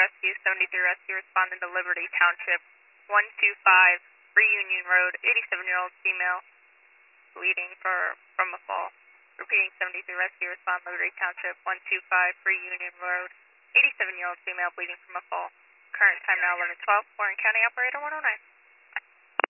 Rescue, 73 Rescue, responding to Liberty Township, 125 Free Union Road, 87-year-old female, bleeding from a fall. Repeating, 73 Rescue, respond Liberty Township, 125 Free Union Road, 87-year-old female, bleeding from a fall. Current time now 11:12. Warren County Operator 109.